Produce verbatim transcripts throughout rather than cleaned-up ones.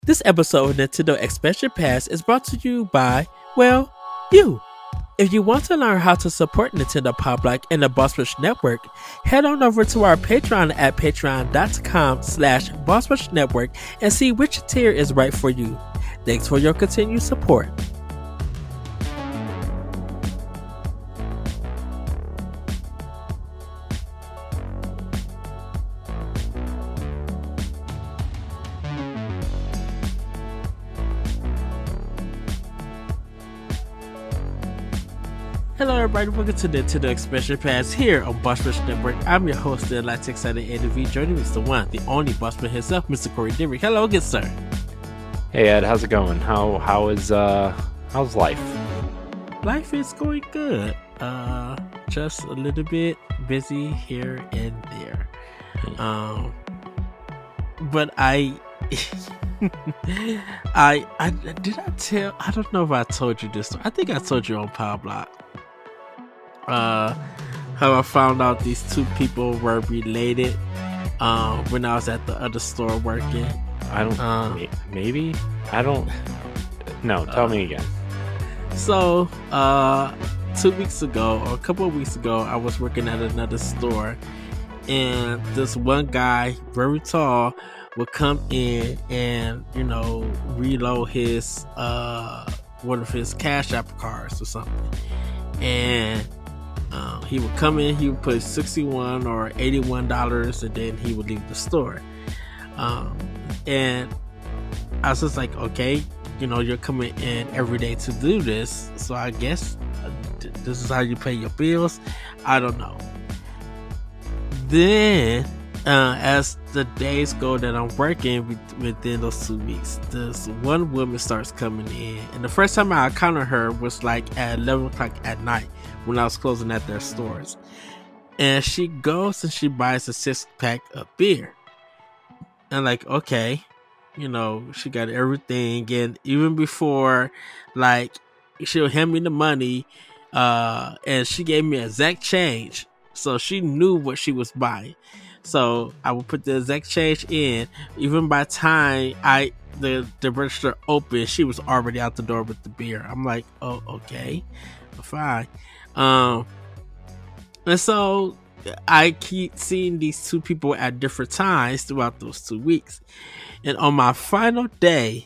This episode of Nintendo Expansion Pass is brought to you by, well, you. If you want to learn how to support Nintendo Pop Like and the Boss Rush Network, head on over to our Patreon at patreon.com slash Boss Rush Network and see which tier is right for you. Thanks for your continued support. Hello everybody, welcome to Nintendo Expansion Pass here on Boss Rush Network. I'm your host, the Latin Excited A V. Joining me is the one, the only Bossman himself, Mister Corey Derrick. Hello again, sir. Hey Ed, how's it going? How how is uh how's life? Life is going good. Uh, just a little bit busy here and there. Um, but I, I, I did I tell? I don't know if I told you this. I think I told you on Power Block. Uh, how I found out these two people were related. Um, when I was at the other store working. I don't. Um, maybe I don't. No, tell uh, me again. So, uh, two weeks ago or a couple of weeks ago, I was working at another store, and this one guy, very tall, would come in and you know reload his uh one of his Cash App cards or something, and um, he would come in, he would put sixty-one or eighty-one dollars, and then he would leave the store. Um, and I was just like, okay, you know, you're coming in every day to do this, so I guess this is how you pay your bills. I don't know. Then, uh, as the days go that I'm working within those two weeks, this one woman starts coming in, and the first time I encountered her was like at eleven o'clock at night when I was closing at their stores, and she goes and she buys a six pack of beer. And like, okay, you know, she got everything. And even before, like, she'll hand me the money, uh, and she gave me exact change. So she knew what she was buying. So I would put the exact change in. Even by time I the, the register opened, she was already out the door with the beer. I'm like, oh, okay, fine. Um, and so I keep seeing these two people at different times throughout those two weeks. And on my final day,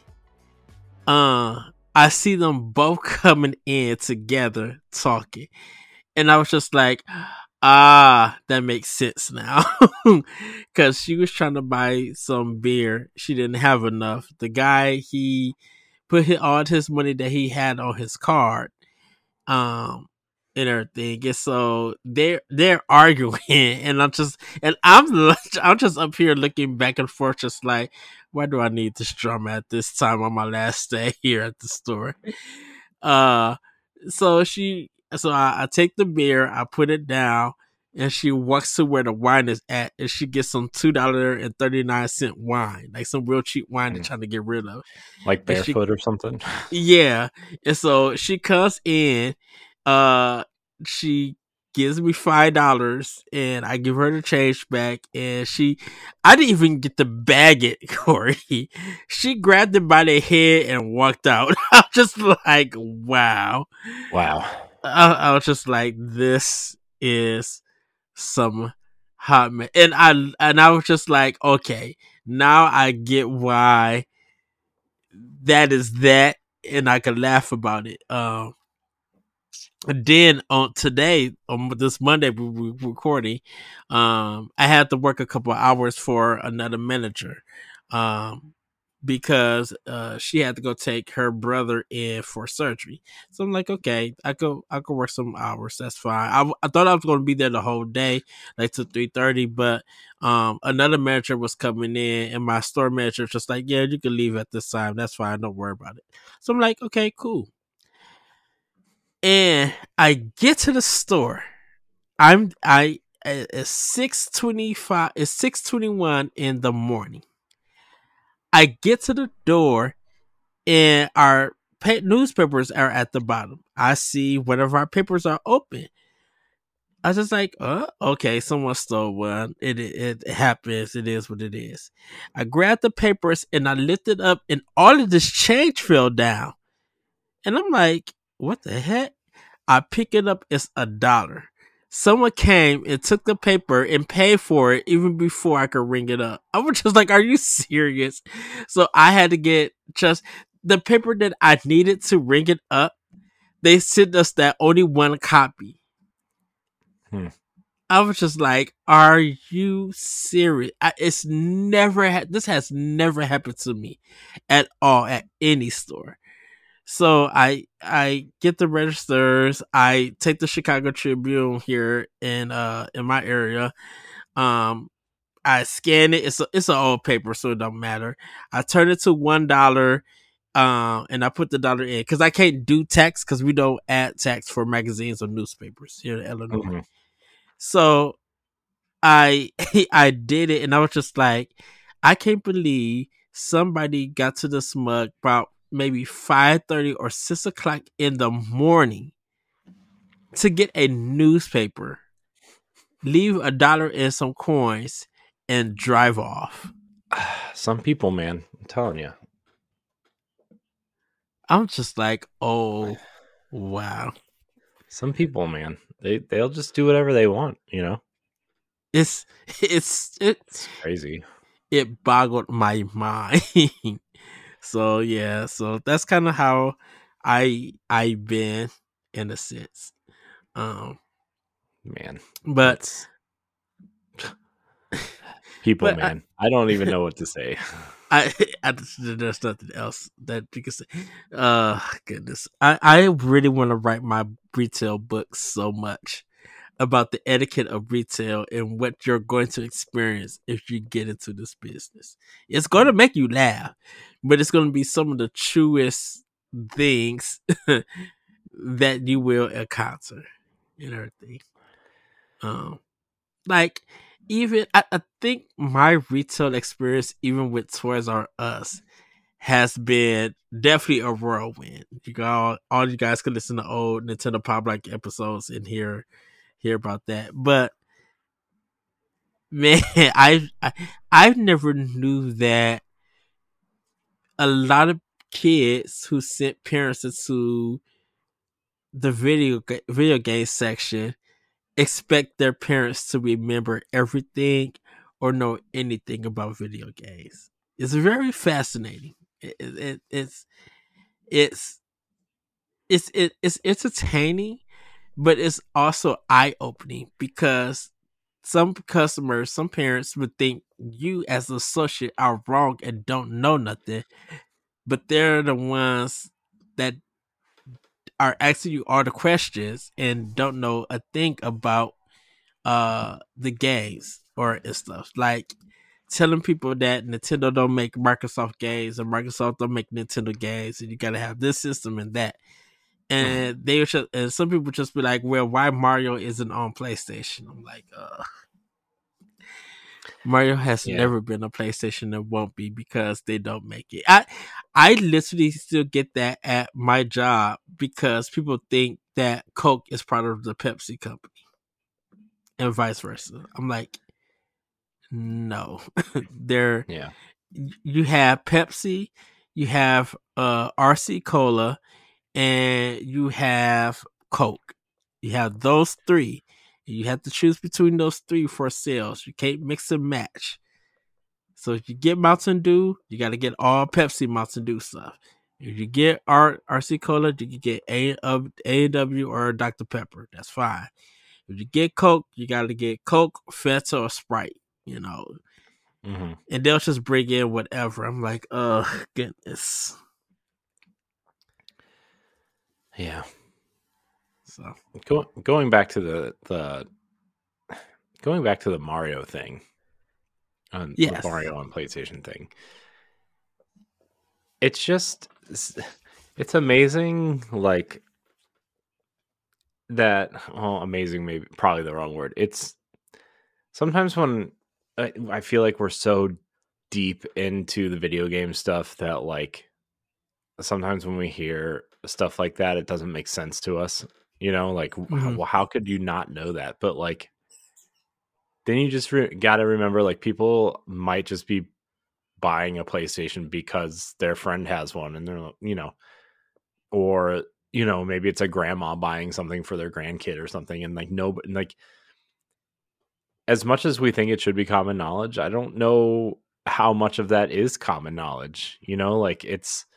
uh, I see them both coming in together talking. And I was just like, ah, that makes sense now. Because she was trying to buy some beer. She didn't have enough. The guy, he put his, all his money that he had on his card. Um, and everything, and so they're they're arguing, and I'm just and I'm I'm just up here looking back and forth, just like, why do I need this drama at this time on my last day here at the store? Uh, so she, so I, I take the beer, I put it down, and she walks to where the wine is at, and she gets some two dollar and thirty nine cent wine, like some real cheap wine they're trying to get rid of, like Barefoot she, or something. Yeah, and so she comes in. Uh, she gives me five dollars, and I give her the change back. And she, I didn't even get to bag it, Corey. She grabbed it by the head and walked out. I was just like, wow, wow. I, I was just like, this is some hot man, and I and I was just like, okay, now I get why that is that, and I can laugh about it. Um. And then on today, on this Monday we were recording, um, I had to work a couple of hours for another manager, um, because uh, she had to go take her brother in for surgery. So I'm like, okay, I could I could work some hours. That's fine. I, I thought I was going to be there the whole day, like to three thirty, but um, another manager was coming in, and my store manager was just like, yeah, you can leave at this time. That's fine. Don't worry about it. So I'm like, okay, cool. And I get to the store. I'm I it's six twenty five. It's six twenty one in the morning. I get to the door, and our newspapers are at the bottom. I see one of our papers are open. I was just like, uh, okay, someone stole one. It, it it happens. It is what it is. I grabbed the papers and I lifted up, and all of this change fell down. And I'm like, what the heck? I pick it up. It's a dollar. Someone came and took the paper and paid for it even before I could ring it up. I was just like, are you serious? So I had to get just the paper that I needed to ring it up. They sent us that only one copy. Hmm. I was just like, are you serious? I, it's never, ha- this has never happened to me at all at any store. So I I get the registers. I take the Chicago Tribune here in uh in my area. Um, I scan it. It's a, it's an old paper, so it don't matter. I turn it to one dollar. Um, and I put the dollar in because I can't do tax because we don't add tax for magazines or newspapers here in Illinois. Mm-hmm. So I I did it, and I was just like, I can't believe somebody got to the smug about maybe five thirty or six o'clock in the morning to get a newspaper, leave a dollar and some coins, and drive off. Some people, man, I'm telling you. I'm just like, oh wow. Some people, man, they they'll just do whatever they want, you know. It's it's it, It's crazy. It boggled my mind. So yeah, so that's kind of how I I've been in a sense. Um, Man, but that's people, but I, man. I, don't even know what to say. I, I there's nothing else that you can say. Uh, goodness, I I really want to write my retail book so much about the etiquette of retail and what you're going to experience if you get into this business. It's going to make you laugh, but it's going to be some of the truest things that you will encounter and everything. Um, like even I, I think my retail experience, even with Toys R Us, has been definitely a whirlwind. You got all you guys can listen to old Nintendo Pop Like episodes and hear hear about that. But man, I I I never knew that a lot of kids who sent parents into the video video game section expect their parents to remember everything or know anything about video games. It's very fascinating. It, it, it's it's it's it, it's entertaining, but it's also eye opening because some customers, some parents would think you as an associate are wrong and don't know nothing, but they're the ones that are asking you all the questions and don't know a thing about uh the games or stuff. Like telling people that Nintendo don't make Microsoft games and Microsoft don't make Nintendo games and you gotta have this system and that. And they just, and some people just be like, well, why Mario isn't on PlayStation? I'm like, uh Mario has Yeah. never been a PlayStation and won't be because they don't make it. I I literally still get that at my job because people think that Coke is part of the Pepsi company and vice versa. I'm like, no. They're Yeah. you have Pepsi, you have uh R C Cola, and you have Coke. You have those three. You have to choose between those three for sales. You can't mix and match. So if you get Mountain Dew, you got to get all Pepsi Mountain Dew stuff. If you get R- RC Cola, you can get A of A and W or Doctor Pepper. That's fine. If you get Coke, you got to get Coke, Fanta, or Sprite. You know, Mm-hmm. and they'll just bring in whatever. I'm like, oh goodness. Yeah. So Go, going back to the the going back to the Mario thing, on yes, the Mario on PlayStation thing. It's just it's, it's amazing, like that. Well, amazing, maybe probably the wrong word. It's sometimes when I, I feel like we're so deep into the video game stuff that like sometimes when we hear stuff like that, it doesn't make sense to us. You know, like Mm-hmm. how, how could you not know that? But like, then you just re- got to remember, like, people might just be buying a PlayStation because their friend has one, and they're, you know, or you know, maybe it's a grandma buying something for their grandkid or something, and like no, like as much as we think it should be common knowledge, I don't know how much of that is common knowledge. You know, like it's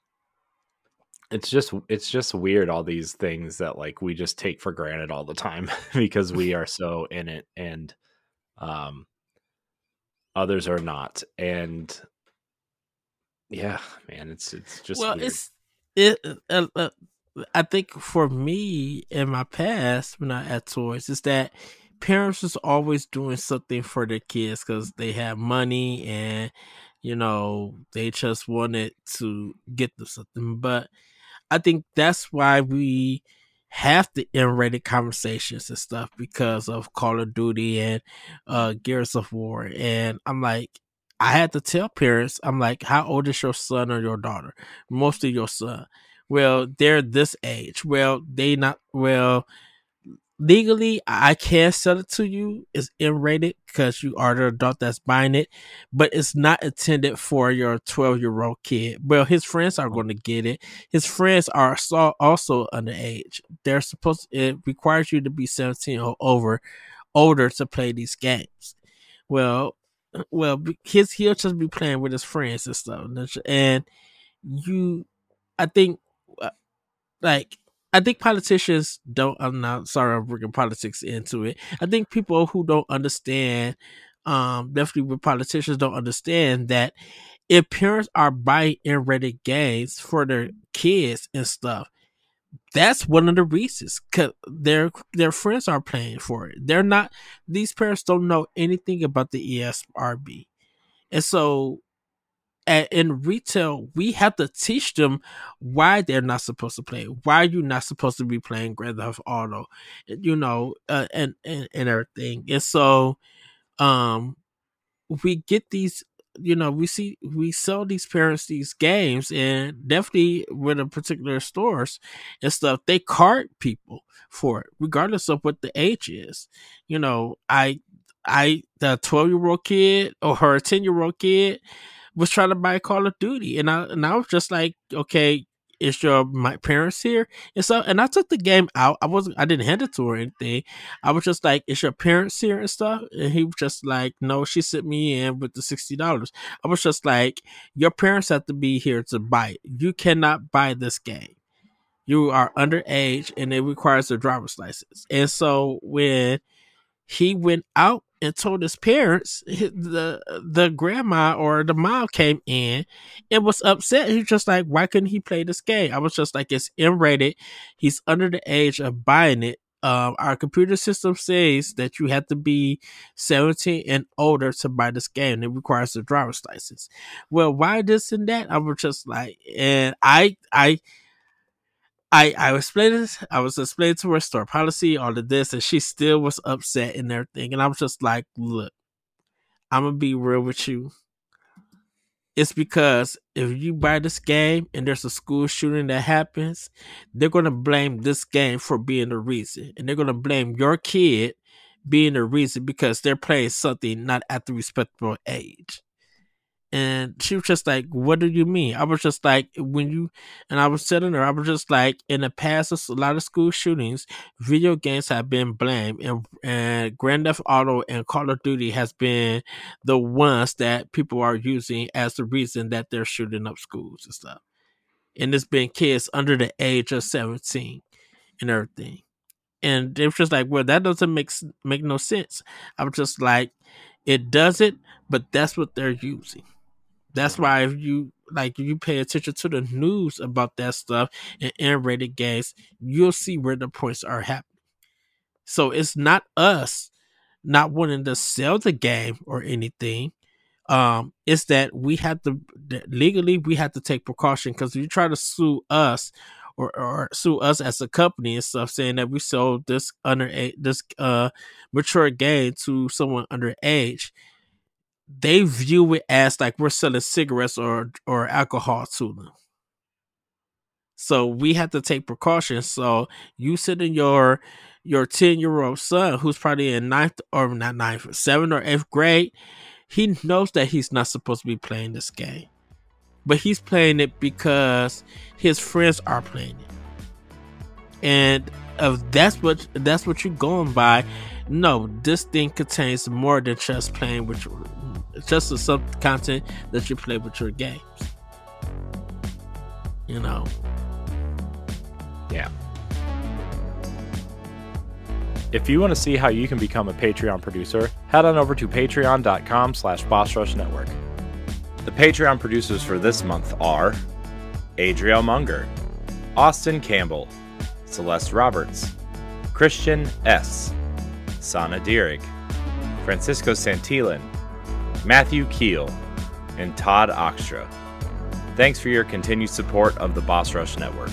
it's just it's just weird, all these things that like we just take for granted all the time because we are so in it, and um others are not. And yeah, man, it's it's just Well, weird. it's it. Uh, uh, I think for me in my past when I had toys, is that parents was always doing something for their kids because they have money and you know they just wanted to get them something. But I think that's why we have the M-rated conversations and stuff because of Call of Duty and uh Gears of War. And I'm like, I had to tell parents, I'm like, how old is your son or your daughter? Mostly your son. Well, they're this age. Well, they not well legally I can sell it to you. It's M-rated because you are the adult that's buying it, but it's not intended for your twelve year old kid. Well, his friends are going to get it. His friends are so- also underage. They're supposed it requires you to be seventeen or over older to play these games. Well, well, his he'll just be playing with his friends and stuff, and you, I think uh, like I think politicians don't. I'm not sorry. I'm bringing politics into it. I think people who don't understand, um, definitely with politicians don't understand that if parents are buying M-rated games for their kids and stuff, that's one of the reasons. Cause their their friends are paying for it. They're not. These parents don't know anything about the E S R B, and so at, in retail, we have to teach them why they're not supposed to play, why you're not supposed to be playing Grand Theft Auto, you know, uh, and, and and everything. And so, um, we get these, you know, we see we sell these parents these games, and definitely with a particular stores and stuff, they card people for it, regardless of what the age is. You know, I. I the twelve year old kid or her ten year old kid was trying to buy Call of Duty, and I and I was just like, okay, is your my parents here? And so, and I took the game out. I wasn't, I didn't hand it to her or anything. I was just like, is your parents here and stuff? And he was just like, no, she sent me in with the sixty dollars. I was just like, your parents have to be here to buy it. You cannot buy this game. You are underage, and it requires a driver's license. And so when he went out and told his parents, the the grandma or the mom came in and was upset. He was just like, why couldn't he play this game? I was just like, it's M-rated. He's under the age of buying it. Um, our computer system says that you have to be seventeen and older to buy this game. It requires a driver's license. Well, why this and that? I was just like, and I, I, I I was explaining I was explaining to her store policy, all of this, and she still was upset and everything. And I was just like, look, I'm gonna be real with you. It's because if you buy this game and there's a school shooting that happens, they're gonna blame this game for being the reason. And they're gonna blame your kid being the reason because they're playing something not at the respectable age. And she was just like, what do you mean? I was just like, when you, and I was telling her, I was just like, in the past, a lot of school shootings, video games have been blamed, and, and Grand Theft Auto and Call of Duty has been the ones that people are using as the reason that they're shooting up schools and stuff. And it's been kids under the age of seventeen and everything. And they were just like, well, that doesn't make make no sense. I was just like, it doesn't, but that's what they're using. That's Mhm. why if you like if you pay attention to the news about that stuff and M-rated games, you'll see where the points are happening. So it's not us not wanting to sell the game or anything. Um, it's that we have to legally we have to take precaution because if you try to sue us or, or sue us as a company and stuff, saying that we sold this under this uh mature game to someone underage, they view it as like we're selling cigarettes or or alcohol to them. So we have to take precautions. So you sit in your your ten year old son who's probably in ninth or not ninth, seventh or eighth grade, he knows that he's not supposed to be playing this game. But he's playing it because his friends are playing it. And if that's what that's what you're going by, no, this thing contains more than just playing with your, just the sub content that you play with your games. You know. Yeah. If you want to see how you can become a Patreon producer, head on over to patreon.com slash Boss Rush Network. The Patreon producers for this month are Adriel Munger, Austin Campbell, Celeste Roberts, Christian S., Sana Dierig, Francisco Santillan, Matthew Keel, and Todd Oxtra. Thanks for your continued support of the Boss Rush Network.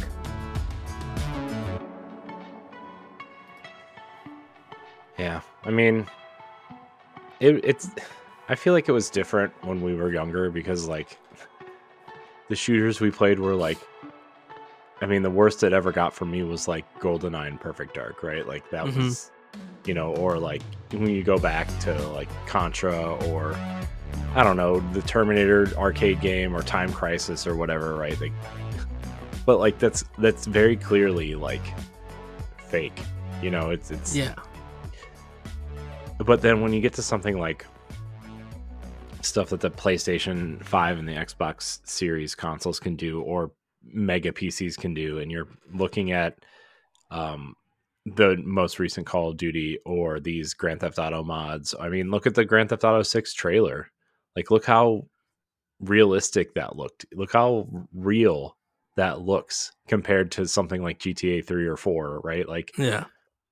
Yeah, I mean, it, it's... I feel like it was different when we were younger because, like, the shooters we played were, like... I mean, the worst it ever got for me was, like, GoldenEye and Perfect Dark, right? Like, that mm-hmm. was... You know, or, like, when you go back to, like, Contra or... I don't know, the Terminator arcade game or Time Crisis or whatever, right? Like, but, like, that's that's very clearly, like, fake. You know, it's... it's yeah. But then when you get to something like stuff that the PlayStation five and the Xbox Series consoles can do, or mega P Cs can do, and you're looking at um, the most recent Call of Duty or these Grand Theft Auto mods. I mean, look at the Grand Theft Auto six trailer. Like, look how realistic that looked. Look how real that looks compared to something like G T A three or four, right? Like, yeah.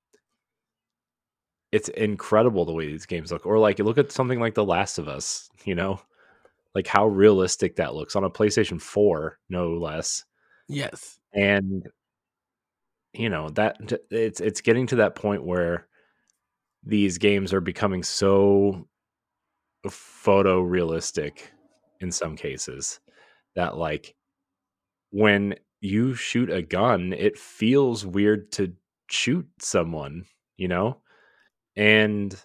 It's incredible the way these games look. Or like, look at something like The Last of Us, you know, like how realistic that looks on a PlayStation four, no less. Yes. And, you know, that it's, it's getting to that point where these games are becoming so photorealistic in some cases that, like, when you shoot a gun, it feels weird to shoot someone, you know? And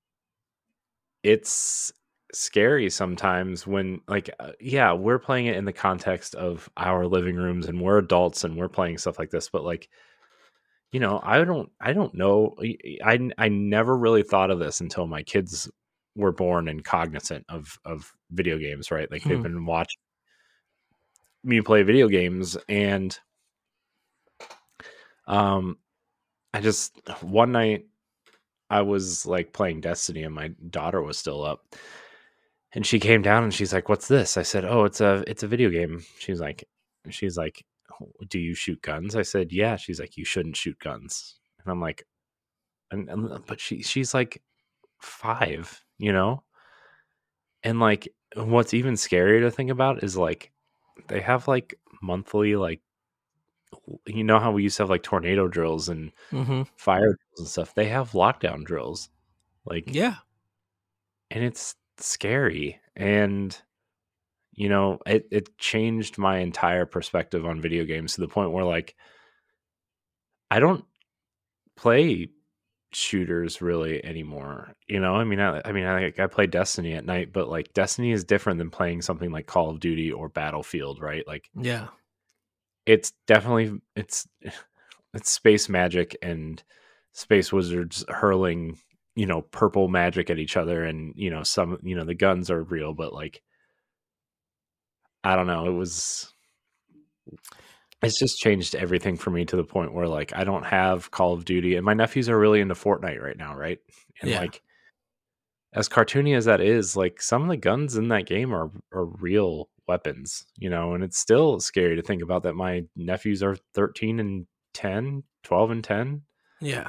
it's scary sometimes when, like, uh, yeah, we're playing it in the context of our living rooms and we're adults and we're playing stuff like this. But, like, you know, I don't, I don't know. I, I never really thought of this until my kids were born and cognizant of, of video games, right? Like, hmm. they've been watching me play video games, and um, I just, one night, I was, like, playing Destiny and my daughter was still up, and she came down and she's like, "What's this?" I said, "Oh, it's a, it's a video game." She's like, she's like, "Do you shoot guns?" I said, "Yeah." She's like, "You shouldn't shoot guns." And I'm like, and, and but she, she's like five, you know? And, like, what's even scarier to think about is, like, they have, like, monthly, like, you know how we used to have, like, tornado drills and mm-hmm. fire drills and stuff. They have lockdown drills, like, yeah, and it's scary. And, you know, it it changed my entire perspective on video games to the point where, like, I don't play shooters really anymore. You know, I mean, I, I mean, I, I play Destiny at night, but, like, Destiny is different than playing something like Call of Duty or Battlefield, right? Like, yeah. It's definitely it's it's space magic and space wizards hurling, you know, purple magic at each other, and, you know, some, you know, the guns are real, but, like, I don't know, it was it's just changed everything for me to the point where, like, I don't have Call of Duty, and my nephews are really into Fortnite right now, right? And yeah. like, as cartoony as that is, like, some of the guns in that game are are real weapons, you know, and it's still scary to think about that my nephews are thirteen and ten, twelve and ten. Yeah.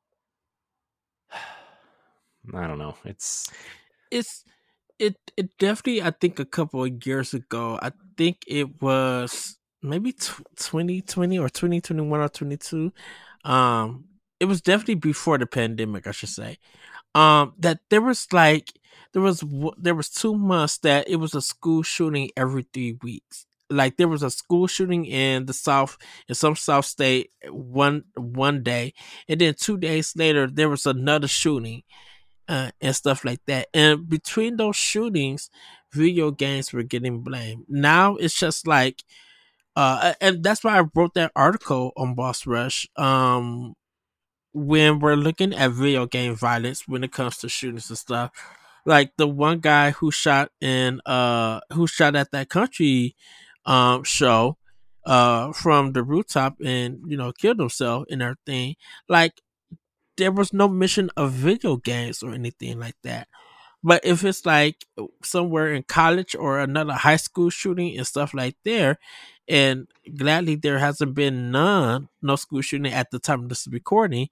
I don't know. It's it's it it definitely, I think a couple of years ago, I think it was maybe twenty twenty or twenty twenty-one or twenty-two. Um it was definitely before the pandemic, I should say. Um that there was like there was there was two months that it was a school shooting every three weeks. like there was a school shooting in the south, in some south state, one one day, and then two days later there was another shooting, uh, and stuff like that. And between those shootings, video games were getting blamed. Now it's just like, uh, and that's why I wrote that article on Boss Rush. Um, when we're looking at video game violence when it comes to shootings and stuff, like the one guy who shot in, uh, who shot at that country, um, show, uh, from the rooftop and you know killed himself and everything. Like there was no mention of video games or anything like that. But if it's like somewhere in college or another high school shooting and stuff like there, and gladly there hasn't been none, no school shooting at the time of this recording,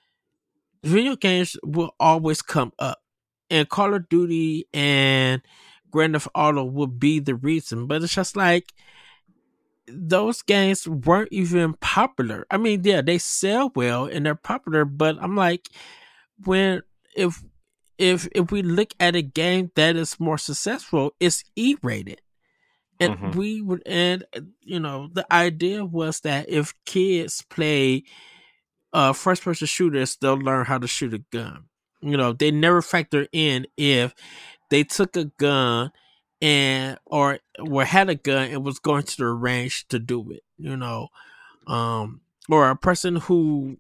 video games will always come up. And Call of Duty and Grand Theft Auto will be the reason. But it's just like those games weren't even popular. I mean, yeah, they sell well and they're popular, but I'm like, when if if if we look at a game that is more successful, it's E rated. And Mhm. we would, and you know, the idea was that if kids play uh first person shooters, they'll learn how to shoot a gun. You know, they never factor in if they took a gun and or or had a gun and was going to the range to do it. You know, um, or a person who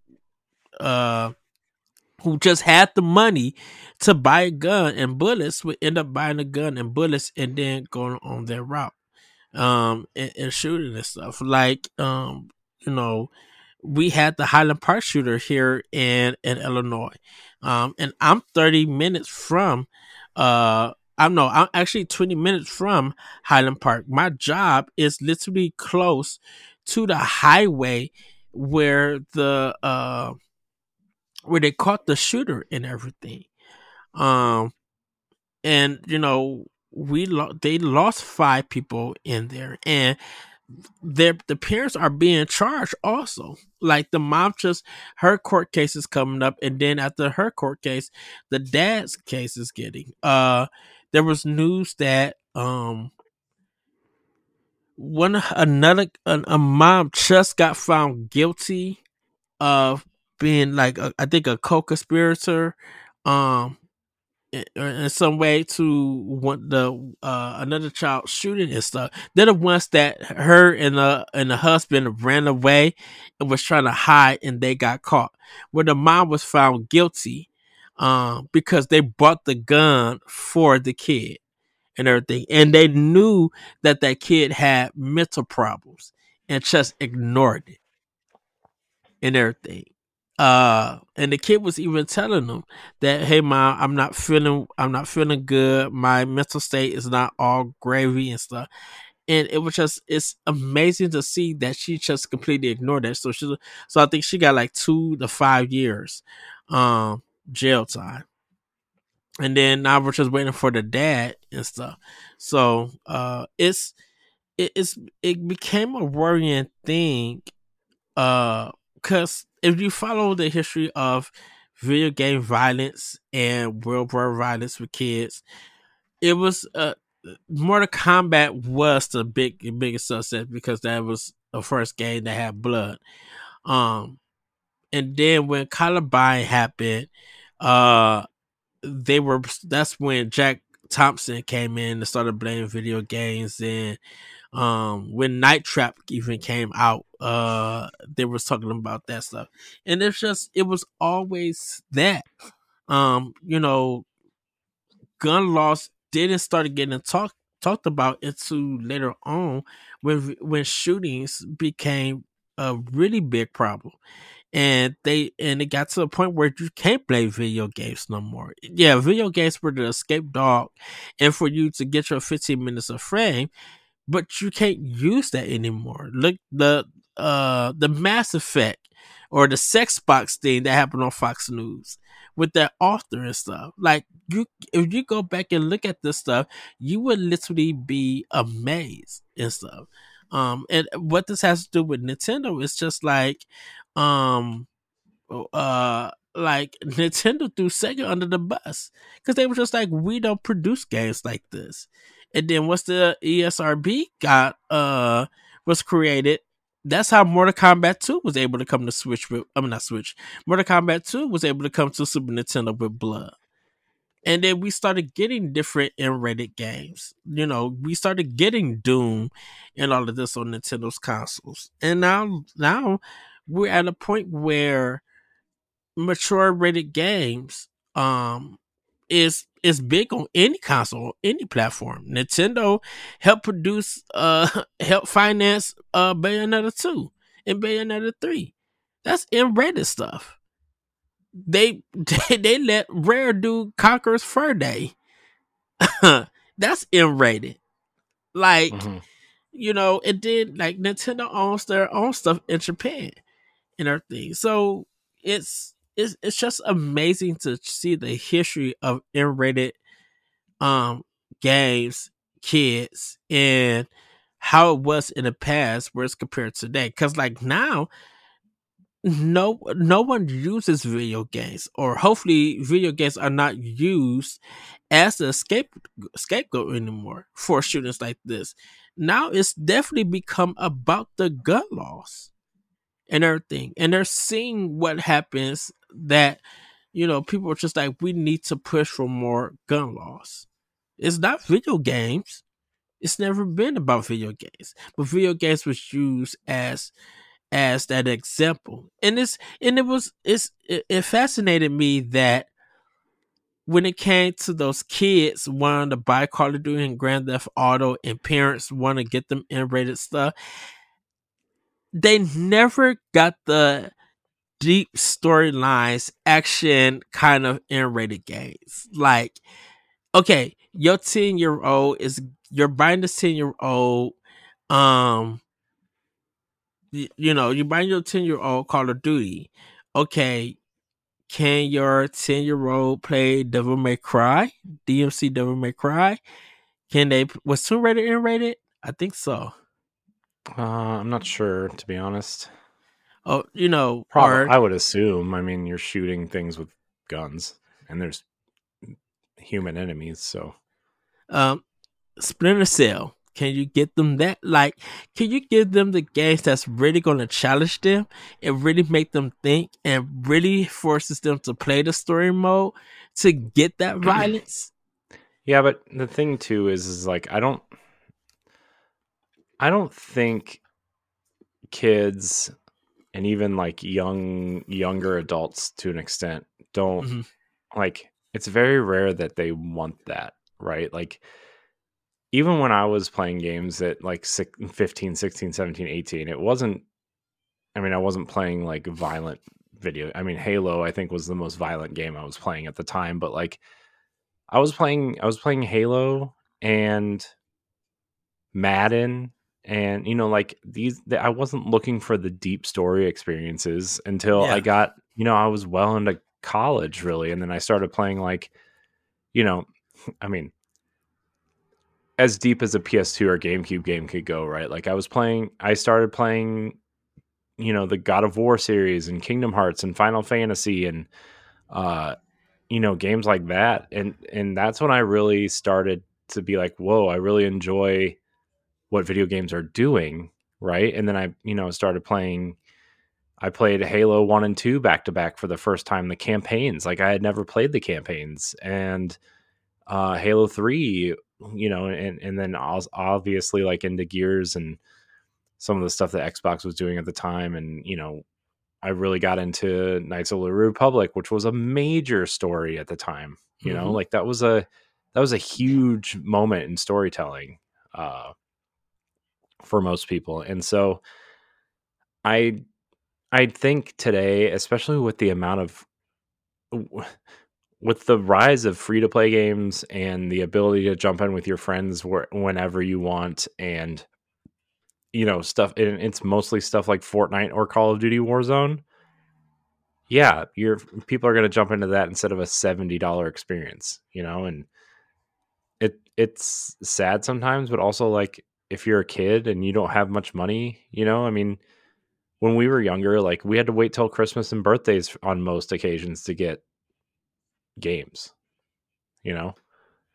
uh who just had the money to buy a gun and bullets would end up buying a gun and bullets and then going on their route, um, and, and shooting and stuff. Like, um, you know, we had the Highland Park shooter here in in Illinois, um, and I'm thirty minutes from, uh, I'm no, I'm actually twenty minutes from Highland Park. My job is literally close to the highway where the uh where they caught the shooter and everything. Um, and you know, we lo- they lost five people in there, and their the parents are being charged also. Like the mom, just her court case is coming up, and then after her court case, the dad's case is getting. Uh, there was news that um one another a, a mom just got found guilty of being like a, I think a co-conspirator, um, in, in some way to want the uh another child shooting and stuff. They're the ones that her and the and the husband ran away and was trying to hide, and they got caught. Where the mom was found guilty, um, because they bought the gun for the kid and everything, and they knew that that kid had mental problems and just ignored it and everything. Uh, and the kid was even telling them that, "Hey, mom, I'm not feeling, I'm not feeling good. My mental state is not all gravy and stuff." And it was just, it's amazing to see that she just completely ignored that. So she, so I think she got like two to five years, um, jail time. And then now we're just waiting for the dad and stuff. So, uh, it's, it, it's, it became a worrying thing, uh, because if you follow the history of video game violence and world war violence with kids, it was uh Mortal Kombat was the big biggest success because that was the first game that had blood. Um, and then when Columbine happened, uh, they were that's when Jack Thompson came in and started blaming video games. And um when Night Trap even came out, uh they was talking about that stuff. And it's just, it was always that, um you know, gun laws didn't start getting talked talked about until later on, when when shootings became a really big problem. And they and it got to a point where you can't play video games no more. Yeah, video games were the escape dog and for you to get your fifteen minutes of fame, but you can't use that anymore. Look, the uh the Mass Effect or the sex box thing that happened on Fox News with that author and stuff. Like, you, if you go back and look at this stuff, you would literally be amazed and stuff. Um, and what this has to do with Nintendo is just like, um, uh like Nintendo threw Sega under the bus because they were just like, we don't produce games like this. And then once the E S R B got uh was created, that's how Mortal Kombat two was able to come to Switch with. I mean, not Switch. Mortal Kombat two was able to come to Super Nintendo with Blood. And then we started getting different M-rated games. You know, we started getting Doom and all of this on Nintendo's consoles. And now, now we're at a point where mature rated games um is is big on any console, any platform. Nintendo helped produce, uh, help finance uh Bayonetta two and Bayonetta three. That's M-rated stuff. They they, they let Rare do Conqueror's Fur Day. That's M-rated. Like, Mm-hmm. you know, it did like Nintendo owns their own stuff in Japan and everything. So it's it's it's just amazing to see the history of M-rated um games, kids, and how it was in the past whereas compared to today. Because like now, no no one uses video games, or hopefully video games are not used as a scape, scapegoat anymore for shootings like this. Now it's definitely become about the gun laws and everything. And they're seeing what happens that, you know, people are just like, we need to push for more gun laws. It's not video games. It's never been about video games. But video games was used as as that example. And it's and it was it's it, it fascinated me that when it came to those kids wanting to buy Call of Duty and Grand Theft Auto and parents want to get them M-rated stuff, they never got the deep storylines, action kind of M-rated games. Like, okay, your ten year old is you're buying this ten year old, um, you, you know, you're buying your ten year old Call of Duty. Okay, can your ten year old play Devil May Cry, D M C Devil May Cry? Can they? Was Tomb Raider M-rated? I think so. Uh, I'm not sure, to be honest. Oh, you know, Probably, or I would assume. I mean, you're shooting things with guns, and there's human enemies, so um, Splinter Cell. Can you get them that? Like, can you give them the games that's really going to challenge them and really make them think and really forces them to play the story mode to get that violence? yeah. But the thing too is, is like I don't, I don't think kids and even like young younger adults to an extent don't Mm-hmm. like. It's very rare that they want that, right? Like even when I was playing games at like fifteen, sixteen, seventeen, eighteen, it wasn't, I mean, I wasn't playing like violent video. I mean, Halo, I think was the most violent game I was playing at the time, but like I was playing, I was playing Halo and Madden and, you know, like these, I wasn't looking for the deep story experiences until I Yeah. got, you know, I was well into college really. And then I started playing like, you know, I mean, as deep as a P S two or GameCube game could go, right? Like I was playing, I started playing, you know, the God of War series and Kingdom Hearts and Final Fantasy and, uh, you know, games like that. And, and that's when I really started to be like, whoa, I really enjoy what video games are doing. Right. And then I, you know, started playing, I played Halo one and two back to back for the first time, the campaigns. Like I had never played the campaigns and, uh, Halo three, you know, and, and then obviously like into Gears and some of the stuff that Xbox was doing at the time. And, you know, I really got into Knights of the Republic, which was a major story at the time. You know, Mm-hmm. like that was a, that was a huge moment in storytelling, uh, for most people. And so I, I think today, especially with the amount of, with the rise of free to play games and the ability to jump in with your friends where, whenever you want, and you know stuff, and it's mostly stuff like Fortnite or Call of Duty Warzone. Yeah, you're people are going to jump into that instead of a seventy dollars experience, you know, and it it's sad sometimes, but also like if you're a kid and you don't have much money, you know, I mean, when we were younger, like we had to wait till Christmas and birthdays on most occasions to get games, you know.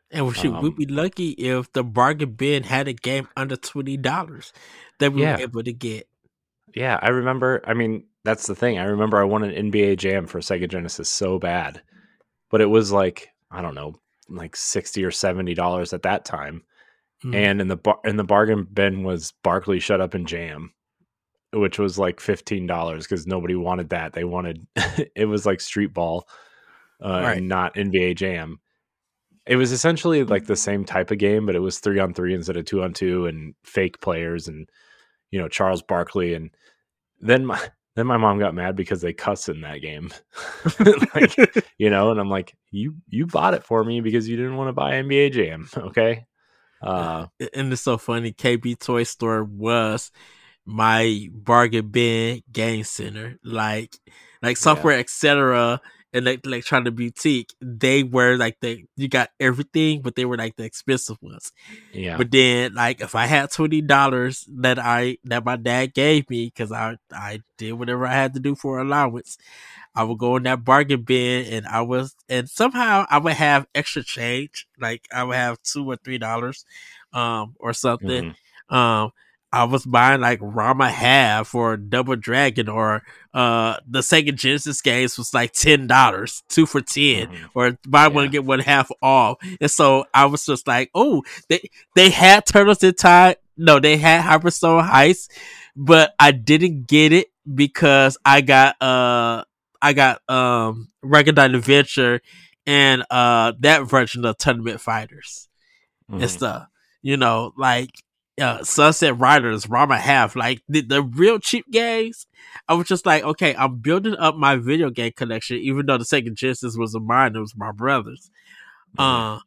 And shoot, we'd Um, be lucky if the bargain bin had a game under twenty dollars that we were yeah, able to get. yeah. I remember. I mean, that's the thing. I remember I wanted an N B A Jam for Sega Genesis so bad, but it was like I don't know, like sixty or seventy dollars at that time. Mm, And in the bar- in the bargain bin was Barkley Shut Up and Jam, which was like fifteen dollars because nobody wanted that. They wanted it was like Street Ball uh, right. and not N B A Jam. It was essentially like the same type of game, but it was three on three instead of two on two, and fake players, and you know Charles Barkley. And then my then my mom got mad because they cussed in that game, like you know. And I'm like, you you bought it for me because you didn't want to buy N B A Jam, okay? Uh, Uh, and it's so funny. K B Toy Store was my bargain bin game center. Like, like yeah, Software Etc. and like Electronic Boutique. They were like the you got everything, but they were like the expensive ones. yeah, But then, like, if I had twenty dollars that I that my dad gave me because I I did whatever I had to do for allowance, I would go in that bargain bin and I was and somehow I would have extra change. Like I would have two or three dollars, um, or something. hmm Um, I was buying like Rama half or Double Dragon or uh the Sega Genesis games was like ten dollars, two for ten, hmm or buy one yeah, get one half off. And so I was just like, oh, they they had Turtles in Time. No, they had Hyperstone Heist, but I didn't get it because I got uh I got um Recondite Adventure and uh that version of Tournament Fighters and hmm stuff. You know, like uh, Sunset Riders, Rama Half, like the, the real cheap games. I was just like, okay, I'm building up my video game collection, even though the Sega Genesis was of mine, it was my brother's. hmm Uh,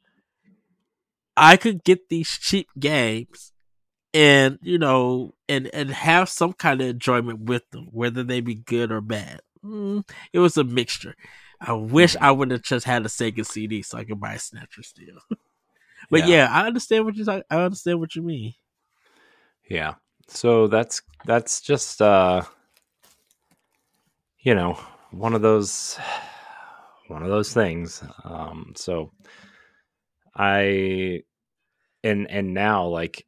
I could get these cheap games and you know and and have some kind of enjoyment with them, whether they be good or bad. Mm, it was a mixture. I wish hmm I would have just had a Sega C D so I could buy a Snatcher still. But yeah, yeah, I understand what you talk. I understand what you mean. yeah. So that's that's just uh, you know one of those one of those things. Um, so I and and now like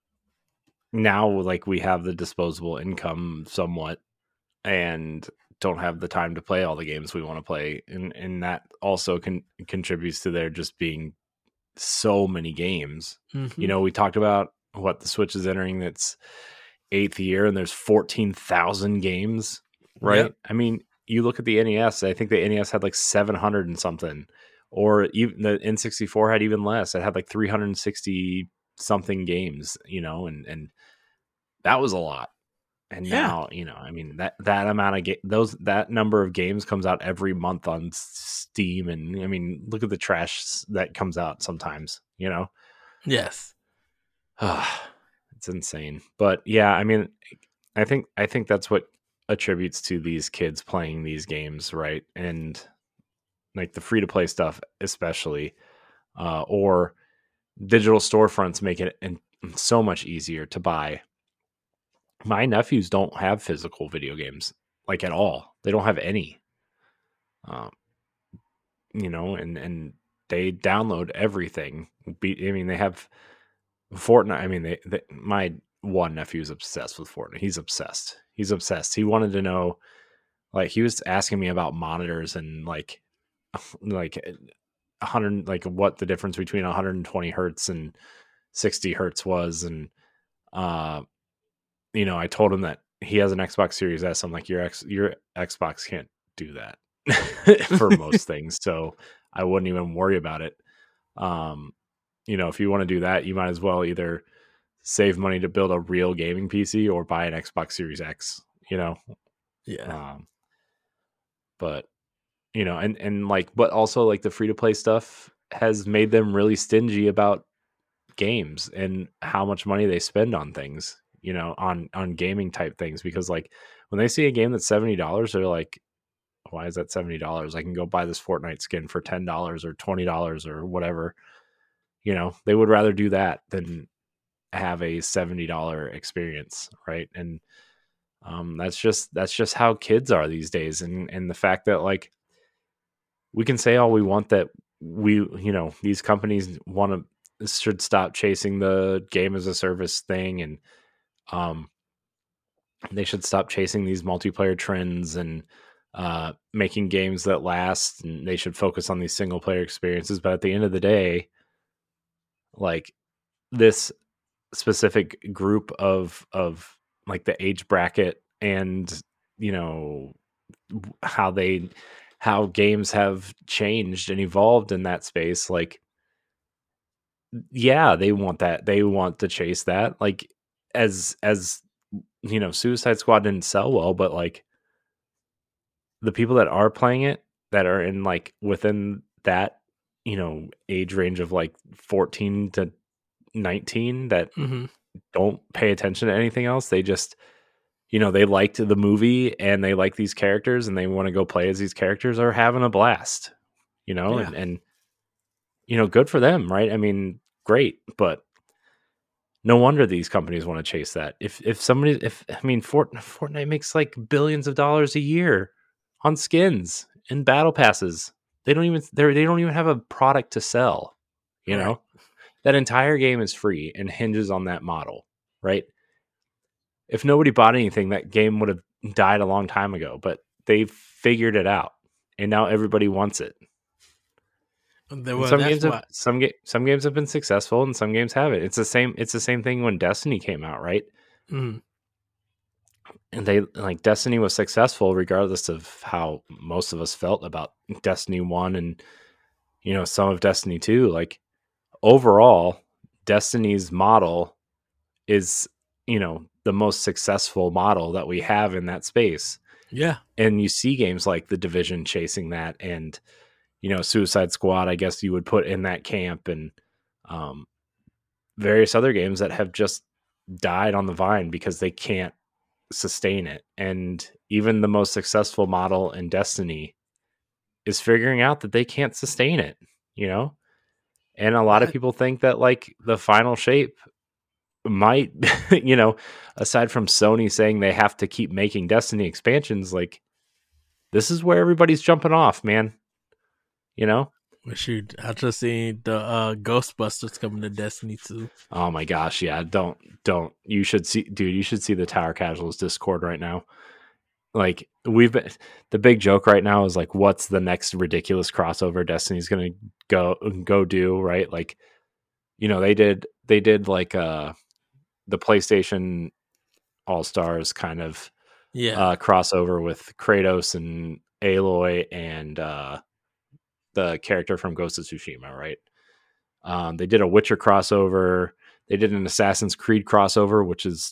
now like we have the disposable income somewhat and don't have the time to play all the games we want to play, and and that also can contributes to there just being so many games. You Mm-hmm. know, we talked about what the Switch is entering its eighth year, and there's fourteen thousand games, Yep. right? I mean, you look at the N E S. I think the N E S had like seven hundred and something, or even the N sixty-four had even less. It had like three hundred sixty something games, you know, and and that was a lot. And Yeah. now, you know, I mean that that amount of ga- those that number of games comes out every month on Steam, and I mean, look at the trash that comes out sometimes. You know, Yes. it's insane. But yeah, I mean, I think I think that's what attributes to these kids playing these games, right? And like the free to play stuff, especially, uh, or digital storefronts make it and so much easier to buy. My nephews don't have physical video games like at all. They don't have any. Um, you know, and and they download everything. Be, I mean, they have Fortnite. I mean, they, they my one nephew is obsessed with Fortnite. He's obsessed. He's obsessed. He wanted to know, like, he was asking me about monitors and like, like one hundred, like what the difference between one hundred twenty hertz and sixty hertz was, and uh, you know, I told him that he has an Xbox Series S. I'm like, your X, your Xbox can't do that for most things, so I wouldn't even worry about it. Um, you know, if you want to do that, you might as well either save money to build a real gaming P C or buy an Xbox Series X. You know, Yeah. um, but you know, and and like, but also like the free to play stuff has made them really stingy about games and how much money they spend on things, you know, on on gaming type things, because like when they see a game that's seventy dollars, they're like, why is that seventy dollars? I can go buy this Fortnite skin for ten dollars or twenty dollars or whatever. You know, they would rather do that than have a seventy dollars experience, right? And um that's just that's just how kids are these days. And and the fact that like we can say all we want that we, you know, these companies want to should stop chasing the game as a service thing, and um, they should stop chasing these multiplayer trends and uh, making games that last. And they should focus on these single player experiences. But at the end of the day, like this specific group of of like the age bracket and you know how they how games have changed and evolved in that space, like yeah, they want that, they want to chase that, like as as you know, Suicide Squad didn't sell well, but like the people that are playing it that are in like within that, you know, age range of like fourteen to nineteen that Mm-hmm. don't pay attention to anything else, they just, you know, they liked the movie and they like these characters and they want to go play as these characters, are having a blast, you know, Yeah. and, and, you know, good for them, right? I mean, great, but no wonder these companies want to chase that. If, if somebody, if, I mean, Fort, Fortnite makes like billions of dollars a year on skins and battle passes. They don't even, they they don't even have a product to sell, you Right. know, that entire game is free and hinges on that model, right? If nobody bought anything, that game would have died a long time ago, but they figured it out and now everybody wants it. Well, And some that's games have what. some ga- some games have been successful and some games haven't. It's the same it's the same thing when Destiny came out, right? Mm, And they like Destiny was successful regardless of how most of us felt about Destiny one and you know some of Destiny two. Like overall, Destiny's model is, you know, the most successful model that we have in that space. yeah. And you see games like The Division chasing that, and you know, Suicide Squad, I guess you would put in that camp, and um, various other games that have just died on the vine because they can't sustain it. And even the most successful model in Destiny is figuring out that they can't sustain it, you know? And a lot of I, people think that like the final shape might, you know, aside from Sony saying they have to keep making Destiny expansions, like this is where everybody's jumping off, man. You know? shoot, I just seen the uh, Ghostbusters coming to Destiny two. Oh my gosh, yeah. Don't don't you should see dude, you should see the Tower Casuals Discord right now. Like we've been the big joke right now is like what's the next ridiculous crossover Destiny's gonna go go do, right? Like, you know, they did they did like uh the PlayStation All Stars kind of Yeah. uh crossover with Kratos and Aloy and uh the character from Ghost of Tsushima, right? Um, they did a Witcher crossover. They did an Assassin's Creed crossover, which is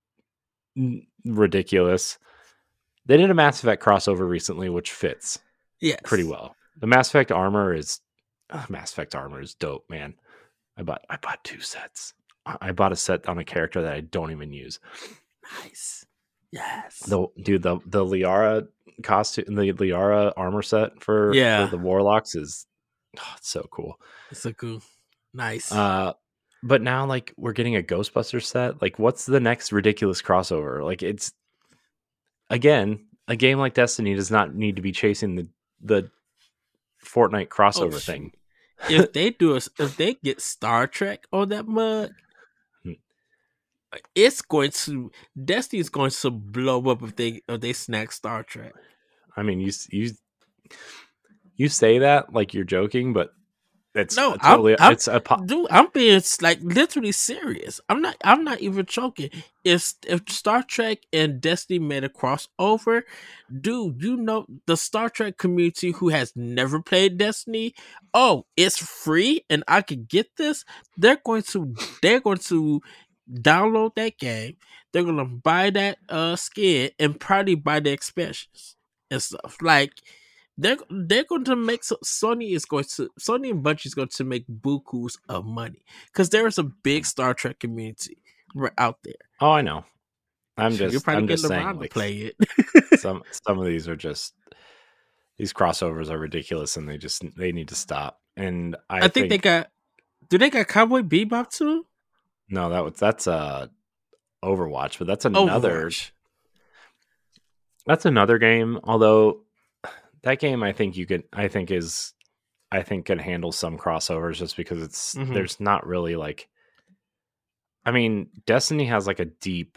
n- ridiculous. They did a Mass Effect crossover recently, which fits Yes. pretty well. The Mass Effect armor is uh, Mass Effect armor is dope, man. I bought I bought two sets. I I bought a set on a character that I don't even use. Nice. Yes. The dude, the the Liara costume, the Liara armor set for Yeah. for the Warlocks is oh, it's so cool. It's a cool. Nice. Uh, but now like we're getting a Ghostbusters set. Like, what's the next ridiculous crossover? Like, it's again a game like Destiny does not need to be chasing the the Fortnite crossover Oh, thing. if they do a, if they get Star Trek on that mug, Hmm. it's going to Destiny is going to blow up if they if they snack Star Trek. I mean, you you you say that like you're joking, but it's No, a totally I'm, I'm it's a po- dude. I'm being like literally serious. I'm not. I'm not even joking. If if Star Trek and Destiny made a crossover, dude, you know the Star Trek community who has never played Destiny. Oh, it's free, and I could get this. They're going to. They're going to download that game. They're going to buy that uh skin and probably buy the expansions and stuff like. They're they're going to make so Sony is going to Sony and Bungie is going to make bukus of money because there is a big Star Trek community right out there. oh, I know. I'm You're just probably I'm just getting saying around like to play it. some some of these are just these crossovers are ridiculous and they just they need to stop. And I, I think, think they got. Do they got Cowboy Bebop too? no, that was that's uh Overwatch, but that's another Overwatch. that's another game. Although that game, I think you could, I think is I think can handle some crossovers just because it's Mhm. there's not really like I mean, Destiny has like a deep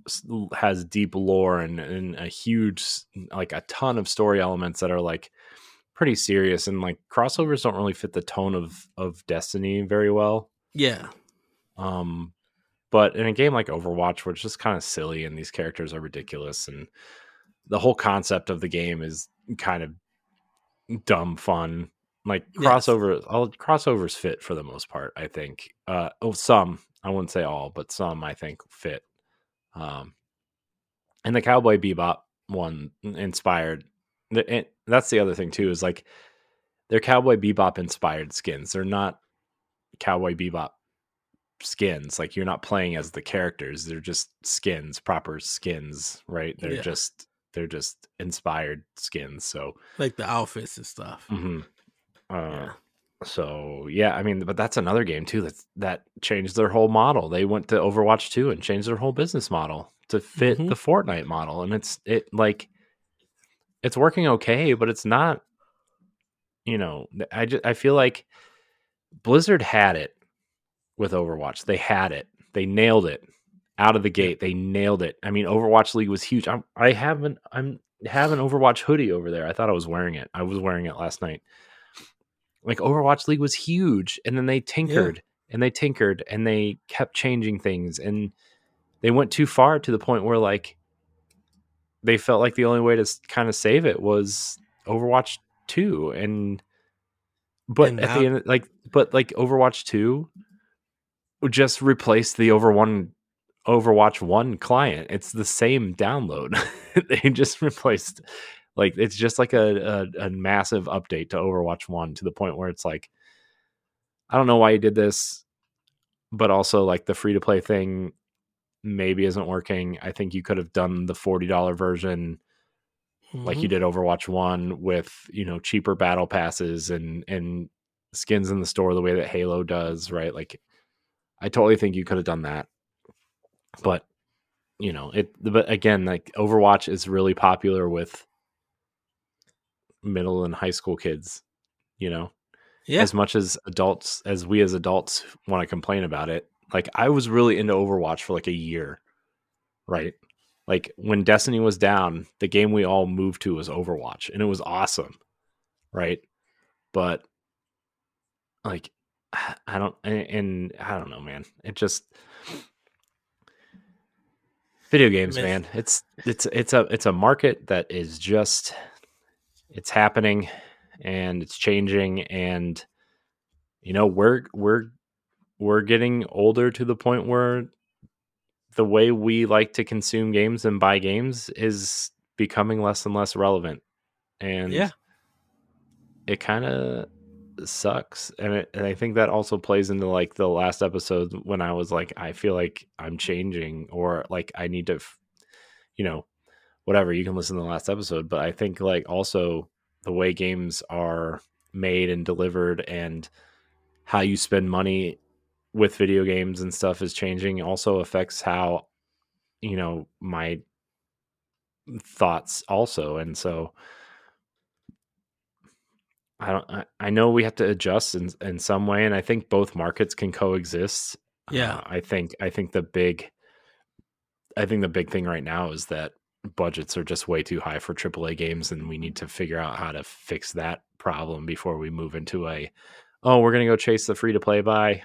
has deep lore and, and a huge like a ton of story elements that are like pretty serious, and like crossovers don't really fit the tone of of Destiny very well. Yeah. Um but in a game like Overwatch, where it's just kind of silly and these characters are ridiculous and the whole concept of the game is kind of dumb fun, like Yes. crossover all crossovers fit for the most part, I think. Uh oh, some, I wouldn't say all, but some I think fit. Um and the Cowboy Bebop one inspired the, it, that's the other thing too, is like they're Cowboy Bebop inspired skins. They're not Cowboy Bebop skins. Like you're not playing as the characters. They're just skins, proper skins, right? They're Yeah. just they're just inspired skins. So Like the outfits and stuff. mhm. uh, Yeah. so yeah, I mean, but that's another game too that's that changed their whole model. They went to Overwatch two and changed their whole business model to fit Mhm. the Fortnite model, and it's it like it's working okay, but it's not. You know, I just I feel like Blizzard had it with Overwatch. They had it. They nailed it out of the gate. They nailed it. I mean, Overwatch League was huge. I'm, I haven't. I'm have an Overwatch hoodie over there. I thought I was wearing it. I was wearing it last night. Like Overwatch League was huge, and then they tinkered yeah. and they tinkered and they kept changing things, and they went too far to the point where like they felt like the only way to kind of save it was Overwatch two, and but and at now, the end, like but like Overwatch two just replaced the over one Overwatch one client. It's the same download. They just replaced, like, it's just like a, a, a massive update to Overwatch one to the point where it's like, I don't know why you did this, but also like the free to play thing maybe isn't working. I think you could have done the forty dollars version mm-hmm. like you did Overwatch one with, you know, cheaper battle passes and, and skins in the store the way that Halo does, right? Like, I totally think you could have done that. But, you know, it, but again, like Overwatch is really popular with middle and high school kids, you know, yeah. As much as adults, as we as adults want to complain about it. Like, I was really into Overwatch for like a year, right? Like when Destiny was down, the game we all moved to was Overwatch, and it was awesome, right? But like, I don't, and, and I don't know, man. It just video games, man. It's it's it's a it's a market that is just it's happening and it's changing, and you know we're we're we're getting older to the point where the way we like to consume games and buy games is becoming less and less relevant, and yeah, it kind of sucks. And, it, and I think that also plays into like the last episode when I was like, I feel like I'm changing, or like I need to, you know, whatever. You can listen to the last episode, but I think like also the way games are made and delivered and how you spend money with video games and stuff is changing. Also affects how, you know, my thoughts also. And so I don't, I, I know we have to adjust in, in some way. And I think both markets can coexist. Yeah. Uh, I think, I think the big, I think the big thing right now is that budgets are just way too high for triple A games, and we need to figure out how to fix that problem before we move into a, oh, we're going to go chase the free to play buy.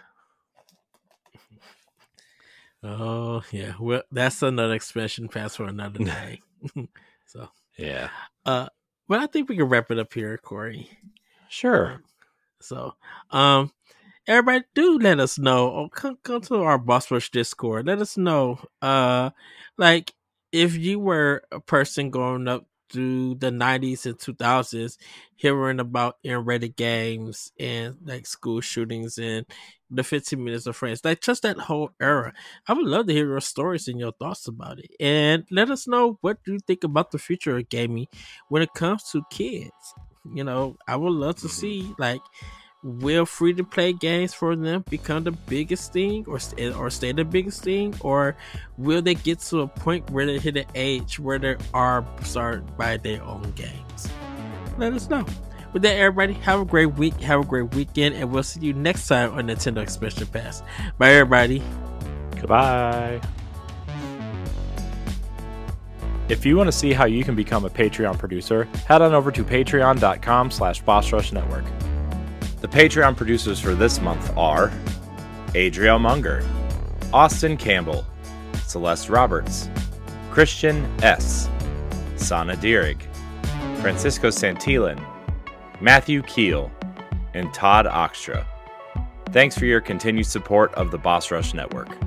Oh yeah, well, that's another expansion pass for another day. So yeah, uh, but I think we can wrap it up here, Corey. Sure. Um, so, um, everybody, do let us know. Or come come to our Boss Rush Discord. Let us know, uh, like if you were a person growing up through the nineties and two thousands, hearing about R-rated games and like school shootings and the fifteen minutes of friends, like just that whole era. I would love to hear your stories and your thoughts about it, and let us know what you think about the future of gaming when it comes to kids. You know, I would love to see, like, will free to play games for them become the biggest thing, or or stay the biggest thing, or will they get to a point where they hit an age where they are started by their own games? Let us know. With that, everybody, have a great week, have a great weekend, and we'll see you next time on Nintendo Expansion Pass. Bye, everybody. Goodbye. If you want to see how you can become a Patreon producer, head on over to patreon.com slash Boss Rush Network. The Patreon producers for this month are Adriel Munger, Austin Campbell, Celeste Roberts, Christian S., Sana Dierig, Francisco Santillan, Matthew Keel, and Todd Oxtra. Thanks for your continued support of the Boss Rush Network.